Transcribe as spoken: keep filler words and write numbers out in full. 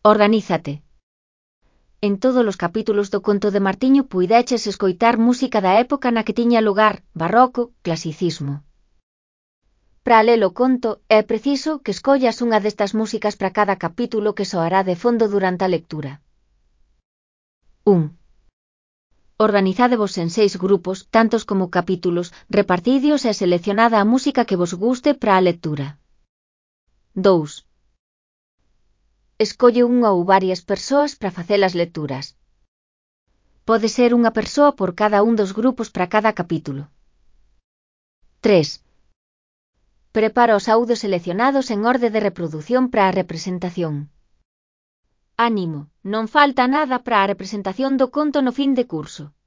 Organízate. En todos os capítulos do conto de Martiño puideches escoitar música da época na que tiña lugar, barroco, clasicismo. Para ler o conto, é preciso que escollas unha destas músicas para cada capítulo que soará de fondo durante a lectura. un. Organizádevos en seis grupos, tantos como capítulos, repartidios e seleccionada a música que vos guste para a lectura. dous. Escolle unha ou varias persoas para facer as lecturas. Pode ser unha persoa por cada un dos grupos para cada capítulo. tres. Prepara os audios seleccionados en orde de reprodución para a representación. Ánimo, non falta nada para a representación do conto no fin de curso.